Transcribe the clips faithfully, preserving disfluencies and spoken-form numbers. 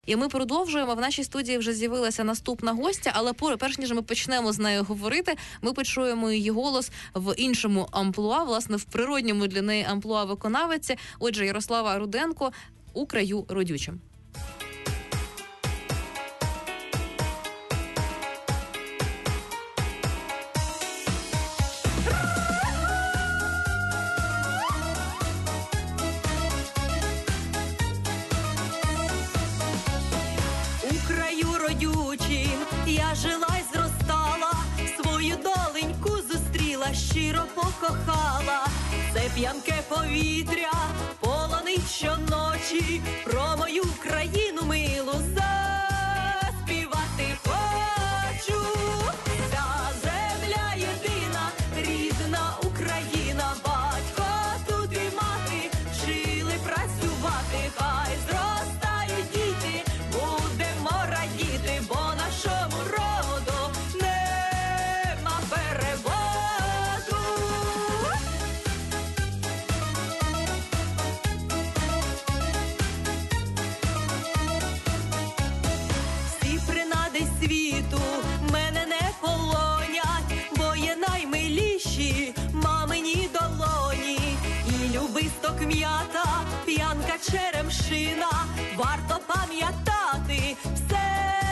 І ми продовжуємо. В нашій студії вже з'явилася наступна гостя, але перш ніж ми почнемо з нею говорити, ми почуємо її голос в іншому амплуа, власне, в природньому для неї амплуа виконавиці. Отже, Ярослава Руденко «У краю родючим». Я жила й зростала, свою доленьку зустріла, щиро покохала. Це п'янке повітря полонить щоночі, про мою країну милу заспівати хочу. Ця земля єдина, рідна Україна, батько тут і мати вчили працювати, хай зростають діти, будемо радіти, бо нашому роду нема переводу. Всі принади світу мене не полонять, бо є наймиліші мамині долоні. І любисток м'ята, п'янка черемшина, варто пам'ятати все.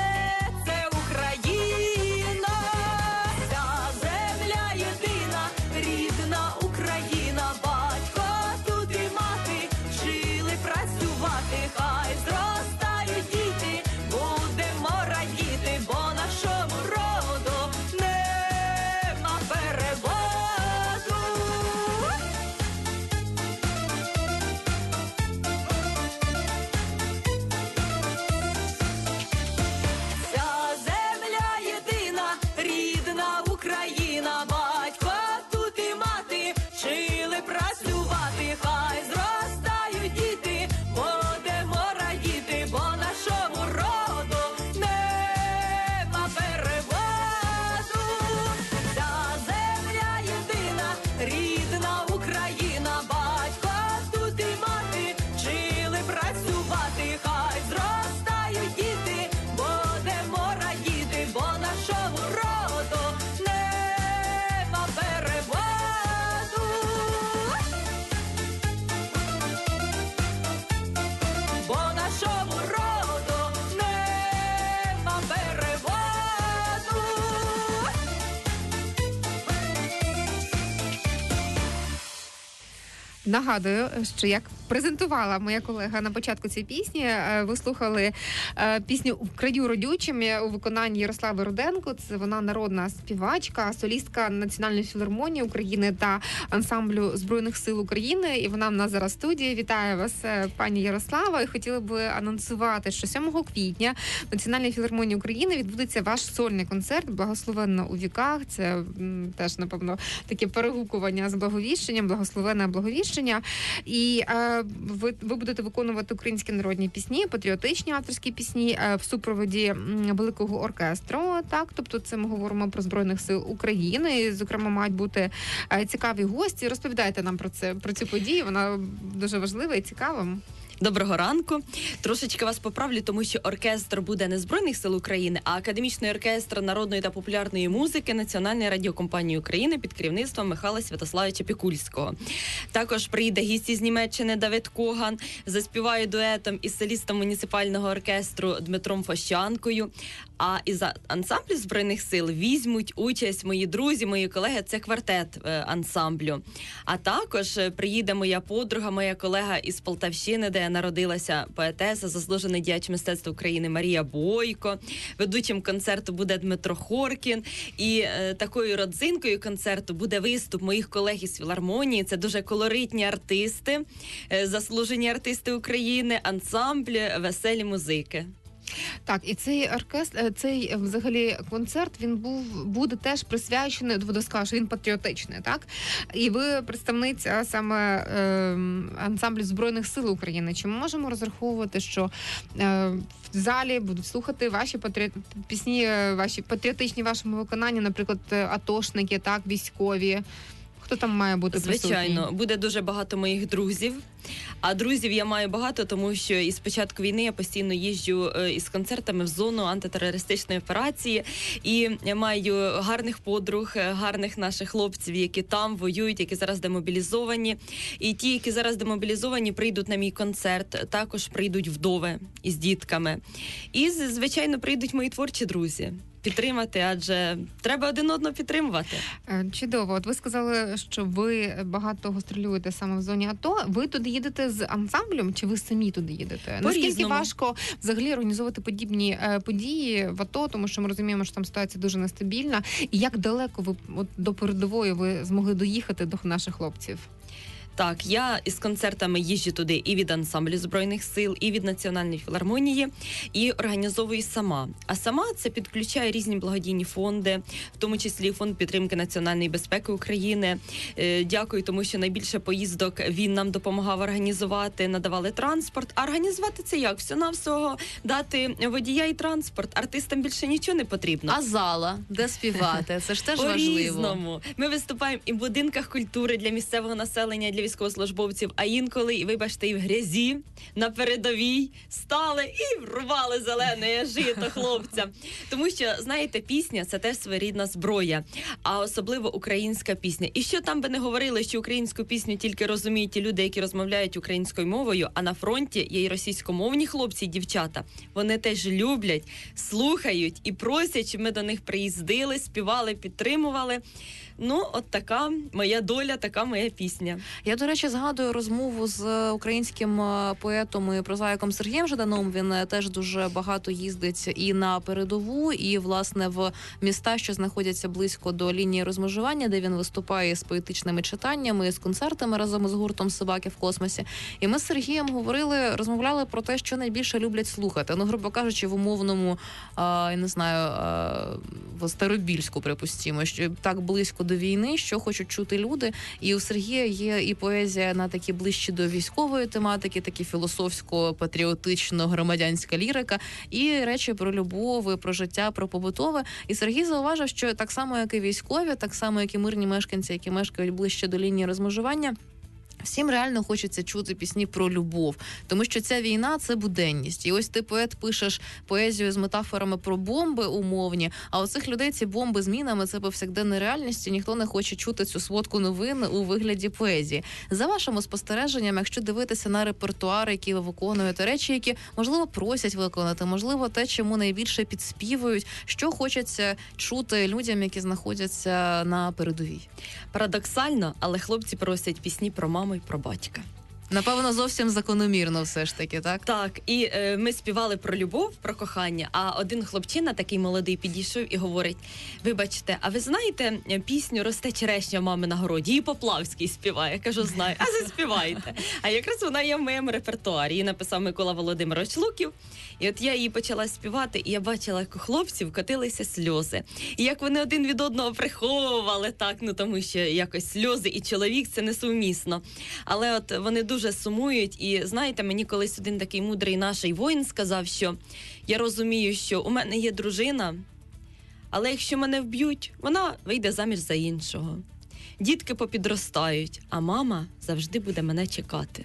Хай зростають діти, будемо радіти, бо нашому роду нема переводу. Ця земля єдина, рідна Україна, батько тут і мати вчили працювати, хай зростають діти, будемо радіти, бо нашому роду нема переводу. Ця земля єдина, рідна Україна, батько тут і мати вчили працювати, хай зростають діти, будемо радіти, бо нашому роду нема переводу. Бо нашому роду нема переводу. Нагадую, що як презентувала моя колега на початку цієї пісні, ви слухали пісню «В краю родючим» у виконанні Ярослави Руденко. Це вона народна співачка, солістка Національної філармонії України та ансамблю Збройних сил України. І вона в нас зараз в студії. Вітаю вас, пані Ярослава. І хотіла би анонсувати, що сьомого квітня в Національній філармонії України відбудеться ваш сольний концерт «Благословенна у віках». Це м, теж, напевно, таке перегукування з благовіщенням, благословенне благовіщення. І е, ви, ви будете виконувати українські народні пісні, патріотичні авторські пісні е, в супроводі м, великого оркестру. Так, тобто це ми говоримо про Збройних сил України. І, зокрема, мають бути е, цікаві гості. Розповідайте нам про це, про цю подію. Вона дуже важлива і цікава. Доброго ранку. Трошечки вас поправлю, тому що оркестр буде не Збройних сил України, а Академічний оркестр народної та популярної музики Національної радіокомпанії України під керівництвом Михайла Святославовича Пікульського. Також приїде гість із Німеччини Давид Коган, заспіває дуетом із солістом муніципального оркестру Дмитром Фощанкою. А із ансамблю Збройних сил візьмуть участь мої друзі, мої колеги, це квартет ансамблю. А також приїде моя подруга, моя колега із Полтавщини, де народилася поетеса, заслужений діяч мистецтва України Марія Бойко. Ведучим концерту буде Дмитро Хоркін. І е, такою родзинкою концерту буде виступ моїх колег із філармонії. Це дуже колоритні артисти, е, заслужені артисти України, ансамбль «Веселі музики». Так, і цей оркестр, цей взагалі концерт, він був буде теж присвячений, ви скажете, він патріотичний, так? І ви представниця саме е, ансамблю Збройних сил України. Чи ми можемо розраховувати, що е, в залі будуть слухати ваші патрі... пісні, ваші патріотичні в вашому виконанні, наприклад, атошники, так, військові? Хто там має бути присутній? Звичайно, буде дуже багато моїх друзів. А друзів я маю багато, тому що із початку війни я постійно їжджу е, із концертами в зону антитерористичної операції. І я маю гарних подруг, е, гарних наших хлопців, які там воюють, які зараз демобілізовані. І ті, які зараз демобілізовані, прийдуть на мій концерт, також прийдуть вдови із дітками. І, звичайно, прийдуть мої творчі друзі. Підтримати, адже треба один одного підтримувати. Е, Чудово. От ви сказали, що ви багато гастролюєте саме в зоні АТО. Ви туди їдете з ансамблем, чи ви самі туди їдете? Наскільки По-різному. важко взагалі організовувати подібні е, події в АТО, тому що ми розуміємо, що там ситуація дуже нестабільна. І як далеко ви от, до передової ви змогли доїхати до наших хлопців? Так, я із концертами їжджу туди і від ансамблю Збройних сил, і від Національної філармонії, і організовую сама. А сама це підключає різні благодійні фонди, в тому числі фонд підтримки національної безпеки України. Е, Дякую, тому що найбільше поїздок він нам допомагав організувати, надавали транспорт. А організувати це як? Всього-навсього дати водія і транспорт. Артистам більше нічого не потрібно. А зала, де співати? Це ж теж важливо. По-різному. Ми виступаємо і в будинках культури для місцевого населення, для військовослужбовців, а інколи, і вибачте, і в грязі на передовій стали і врвали зелене жито хлопцям. Тому що, знаєте, пісня – це теж своєрідна зброя, а особливо українська пісня. І що там би не говорили, що українську пісню тільки розуміють ті люди, які розмовляють українською мовою, а на фронті є і російськомовні хлопці і дівчата. Вони теж люблять, слухають і просять, щоб ми до них приїздили, співали, підтримували. Ну, от така моя доля, така моя пісня. Я, до речі, згадую розмову з українським е, поетом і прозаїком Сергієм Жаданом. Він е, теж дуже багато їздить і на передову, і, власне, в міста, що знаходяться близько до лінії розмежування, де він виступає з поетичними читаннями, з концертами разом із гуртом «Собаки в космосі». І ми з Сергієм говорили, розмовляли про те, що найбільше люблять слухати. Ну, грубо кажучи, в умовному, е, я не знаю, е, в Старобільську, припустімо, що так близько до війни, що хочуть чути люди. І у Сергія є і поезія на такі ближчі до військової тематики, такі філософсько-патріотично-громадянська лірика, і речі про любов, і про життя, про побутове. І Сергій зауважив, що так само, як і військові, так само, як і мирні мешканці, які мешкають ближче до лінії розмежування, всім реально хочеться чути пісні про любов, тому що ця війна – це буденність. І ось ти, поет, пишеш поезію з метафорами про бомби умовні, а у цих людей ці бомби з мінами – це повсякденна реальність, і ніхто не хоче чути цю сводку новин у вигляді поезії. За вашими спостереженнями, якщо дивитися на репертуар, який ви виконуєте, речі, які, можливо, просять виконати, можливо, те, чому найбільше підспівують, що хочеться чути людям, які знаходяться на передовій? Парадоксально, але хлопці просять пісні про маму і про батька. Напевно, зовсім закономірно все ж таки, так? Так, і е, ми співали про любов, про кохання, а один хлопчина, такий молодий, підійшов і говорить: вибачте, а ви знаєте пісню «Росте черешня в мами на городі»? І Поплавський співає. Я кажу, знаю. А заспівайте. А якраз вона є в моєму репертуарі. Її написав Микола Володимирович Луків. І от я її почала співати, і я бачила, як у хлопців котилися сльози. І як вони один від одного приховували, так, ну тому що якось сльози і чоловік – це несумісно. Але от вони дуже сумують. І знаєте, мені колись один такий мудрий наш воїн сказав, що я розумію, що у мене є дружина, але якщо мене вб'ють, вона вийде заміж за іншого. Дітки попідростають, а мама завжди буде мене чекати.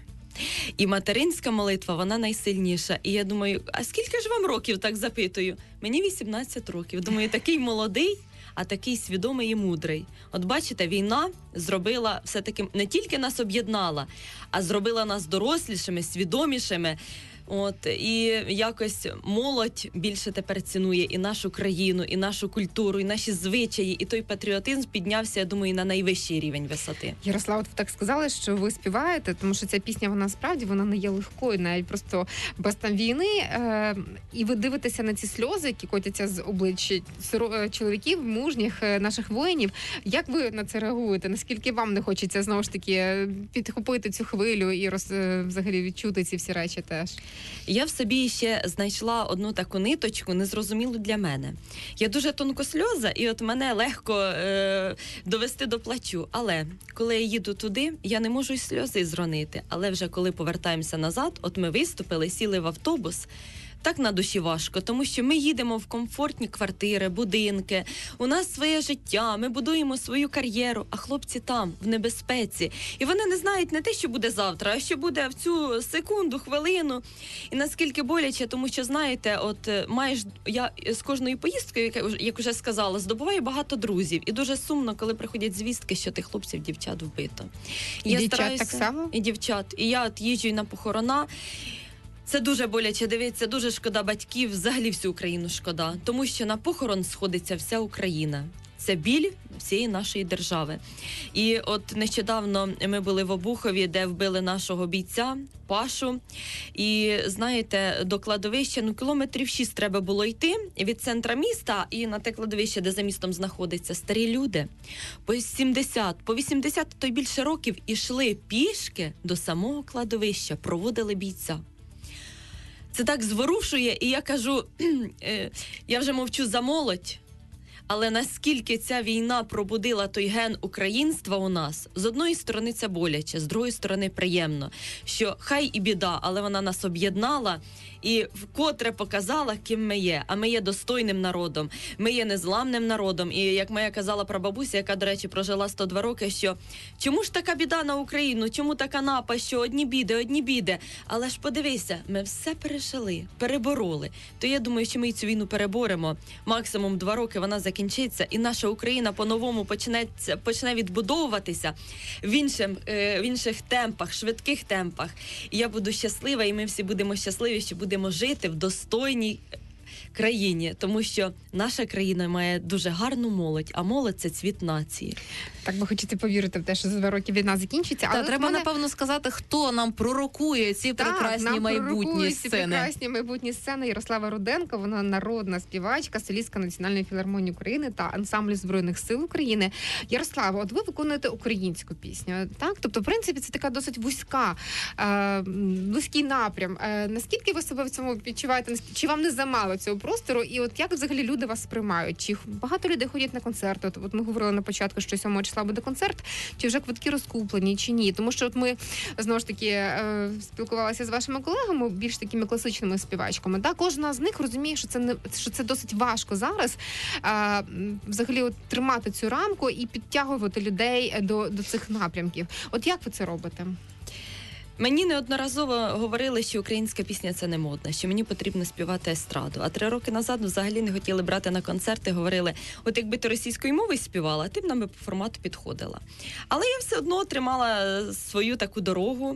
І материнська молитва, вона найсильніша. І я думаю, а скільки ж вам років, так запитую? Мені вісімнадцять років. Думаю, такий молодий, а такий свідомий і мудрий. От бачите, війна зробила все-таки, не тільки нас об'єднала, а зробила нас дорослішими, свідомішими. От, і якось молодь більше тепер цінує і нашу країну, і нашу культуру, і наші звичаї, і той патріотизм піднявся, я думаю, на найвищий рівень висоти. Ярослав, от ви так сказали, що ви співаєте, тому що ця пісня, вона справді, вона не є легкою, навіть просто без там війни. Е- і ви дивитеся на ці сльози, які котяться з облич чоловіків, мужніх наших воїнів. Як ви на це реагуєте? Наскільки вам не хочеться, знову ж таки, підхопити цю хвилю і роз, взагалі відчути ці всі речі теж? Я в собі ще знайшла одну таку ниточку, незрозумілу для мене. Я дуже тонкосльоза, і от мене легко е- довести до плачу. Але коли я їду туди, я не можу й сльози зронити. Але вже коли повертаємося назад, от ми виступили, сіли в автобус, так на душі важко, тому що ми їдемо в комфортні квартири, будинки, у нас своє життя, ми будуємо свою кар'єру, а хлопці там, в небезпеці. І вони не знають не те, що буде завтра, а що буде в цю секунду, хвилину. І наскільки боляче, тому що, знаєте, от маєш, я з кожною поїздкою, як, як вже сказала, здобуваю багато друзів. І дуже сумно, коли приходять звістки, що тих хлопців, дівчат вбито. І я дівчат стараюся, так само? І дівчат. І я от їжджу на похорона. Це дуже боляче, дивіться, дуже шкода батьків, взагалі всю Україну шкода. Тому що на похорон сходиться вся Україна. Це біль всієї нашої держави. І от нещодавно ми були в Обухові, де вбили нашого бійця, Пашу. І, знаєте, до кладовища, ну, кілометрів шість треба було йти від центра міста і на те кладовище, де за містом знаходиться, старі люди. По сімдесят, по вісімдесят, то й більше років ішли пішки до самого кладовища, проводили бійця. Це так зворушує, і я кажу, я вже мовчу за молодь, але наскільки ця війна пробудила той ген українства у нас, з одної сторони це боляче, з другої сторони приємно, що хай і біда, але вона нас об'єднала і вкотре показала, ким ми є. А ми є достойним народом, ми є незламним народом. І як моя казала прабабуся, яка, до речі, прожила сто два роки, що чому ж така біда на Україну, чому така напасть, що одні біди, одні біди. Але ж подивися, ми все пережили, перебороли. То я думаю, що ми цю війну переборемо. Максимум два роки вона закінчиться, і наша Україна по-новому почне, почне відбудовуватися в, іншим, в інших темпах, швидких темпах. І я буду щаслива, і ми всі будемо щасливі, що будемо жити в достойній країні, тому що наша країна має дуже гарну молодь, а молодь – це цвіт нації. Так би хочете повірити в те, що за два роки війна закінчиться. Та, але треба, мене... напевно, сказати, хто нам пророкує ці так, прекрасні нам майбутні ці сцени. прекрасні майбутні сцени. Ярослава Руденко, вона народна співачка, солістка Національної філармонії України та ансамблю Збройних сил України. Ярослава, от ви виконуєте українську пісню, так? Тобто, в принципі, це така досить вузька, е, вузький напрям. Е, наскільки ви себе в цьому відчуваєте? Чи вам не замало цього простору? І от як взагалі люди вас сприймають? Чи багато людей ходять на концерти? От, от ми говорили на початку, що сьомого числа буде концерт, чи вже квитки розкуплені, чи ні? Тому що от ми, знову ж таки, е, спілкувалися з вашими колегами, більш такими класичними співачками. Да? Кожна з них розуміє, що це, не, що це досить важко зараз е, взагалі от, тримати цю рамку і підтягувати людей до, до цих напрямків. От як ви це робите? Мені неодноразово говорили, що українська пісня – це не модна, що мені потрібно співати естраду. А три роки назад взагалі не хотіли брати на концерти, говорили, от якби ти російською мовою співала, ти б нам по формату підходила. Але я все одно тримала свою таку дорогу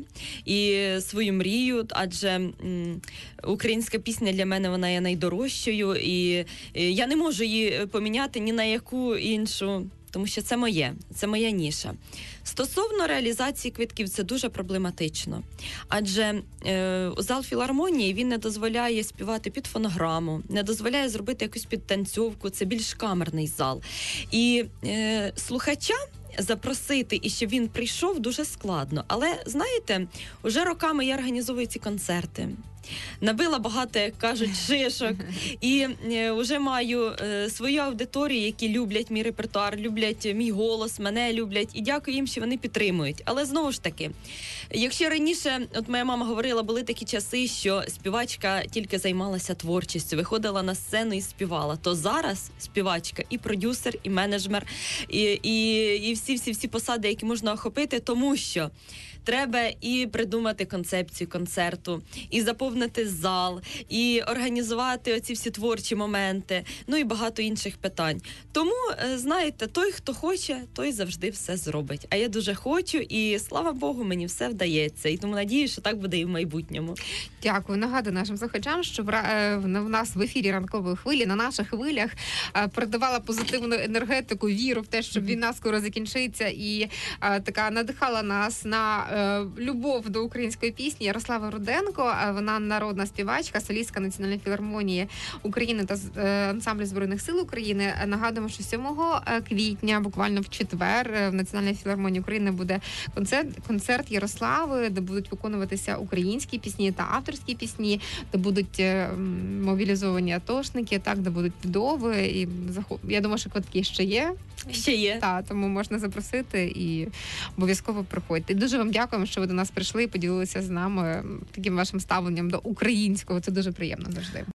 і свою мрію, адже м, українська пісня для мене, вона є найдорожчою, і, і я не можу її поміняти ні на яку іншу, тому що це моє, це моя ніша. Стосовно реалізації квитків, це дуже проблематично. Адже е, зал філармонії, він не дозволяє співати під фонограму, не дозволяє зробити якусь підтанцьовку, це більш камерний зал. І е, слухача запросити, і щоб він прийшов, дуже складно. Але, знаєте, уже роками я організовую ці концерти. Набила багато, як кажуть, шишок. І е, вже маю е, свою аудиторію, які люблять мій репертуар, люблять мій голос, мене люблять. І дякую їм, що вони підтримують. Але знову ж таки, якщо раніше, от моя мама говорила, були такі часи, що співачка тільки займалася творчістю, виходила на сцену і співала, то зараз співачка і продюсер, і менеджмер, і, і, і всі-всі-всі посади, які можна охопити, тому що треба і придумати концепцію концерту, і заповнити зал, і організувати оці всі творчі моменти, ну і багато інших питань. Тому, знаєте, той, хто хоче, той завжди все зробить. А я дуже хочу, і слава Богу, мені все вдається. І тому надію, що так буде і в майбутньому. Дякую. Нагадую нашим слухачам, що в нас в ефірі ранкової хвилі, на наших хвилях передавала позитивну енергетику, віру в те, що війна скоро закінчиться, і така надихала нас на любов до української пісні. Ярослава Руденко, вона народна співачка, солістка Національної філармонії України та ансамблю Збройних сил України. Нагадуємо, що сьомого квітня, буквально в четвер, в Національній філармонії України буде концерт, концерт Ярослави, де будуть виконуватися українські пісні та авторські пісні, де будуть мобілізовані атошники, так, де будуть вдови. І я думаю, що квитки ще є. Ще є. Та, тому можна запросити і обов'язково приходьте. І дуже вам дякуємо, що ви до нас прийшли і поділилися з нами таким вашим ставленням до українського. Це дуже приємно завжди.